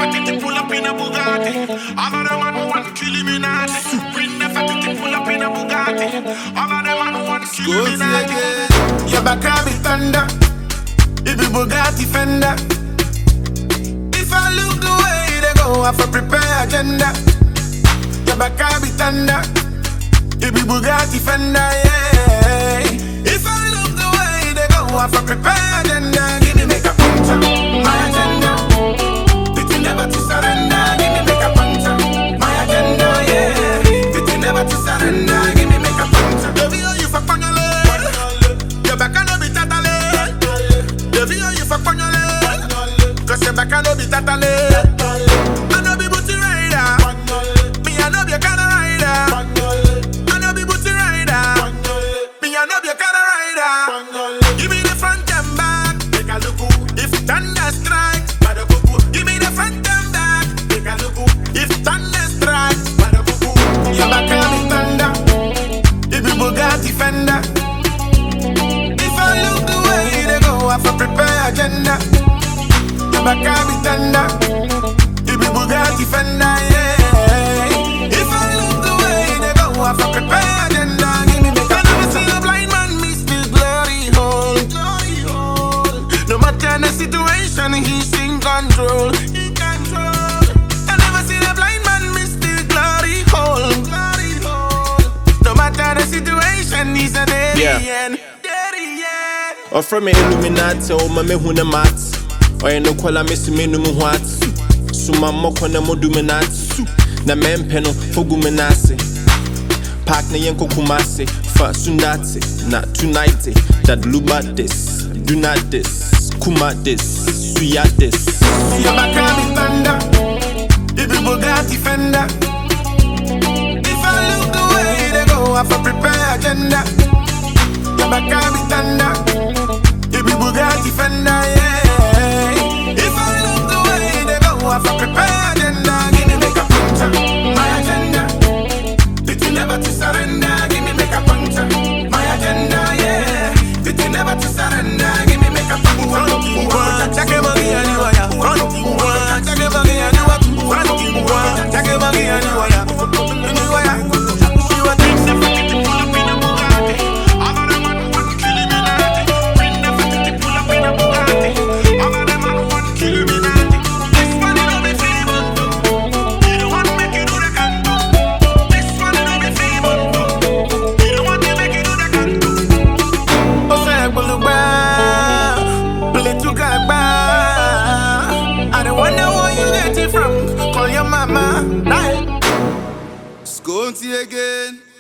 Nefertiti pull up in a Bugatti. All of them man want kill Illuminati. Queen Nefertiti pull up in a Bugatti. All of them man want kill Illuminati. Your back a be thunder. It be Bugatti Fender. If I look the way they go, I have to prepare agenda. Your back a be thunder. It be Bugatti Fender, yeah. If I look the way they go, I have to prepare agenda. Give me make a puncture, my agenda. Did you never to surrender? Give me make a puncture, my agenda, yeah. Did you never to surrender? Give me make a puncture. The video you fuck on your leg. Your back a no be tatale. The video you fuck on your leg. Cause your back a no be tatale. I no be booty rider. Me I no be a kind of rider. I no be booty rider. Me I no be a kind of rider. Give me the front and back. Take a look. If thunder strike, bada cuckoo. Give me the front and back. Take a look. If thunder strike, bada cuckoo. Your back a be thunder. It be Bugatti Fender. If I look the way they go, I have to prepare agenda. Your back a be thunder. It be Bugatti Fender, yeah. If I look the way they go, I have to prepare agenda. Give me make a never see a blind man miss his glory hole. No matter the situation, he's in control. I never seen a blind man miss his glory hole. No matter the situation, he's an alien. Or from me Illuminati, or my mehuna mat. Or no kola miss me no what. Suma mokona moduminati. Na mempeno fogumenasi. Park na yenko kumasi. Fa sundati. Na tonight. That luba this. Do not this. Kuma this. Suya this. Your back a be thunder. It be Bugatti Fender. If I look the way they go, I have to prepare agenda. Your back a be thunder. It be Bugatti Fender, yeah. If I look the way they go, I have to prepare agenda. Give me make a puncture, my agenda. Did you never to surrender? Give me make a puncture, my agenda, yeah. Did you never to surrender? Give me make a puncture. I don't wonder where you get it from. Call your mama. Sconti again.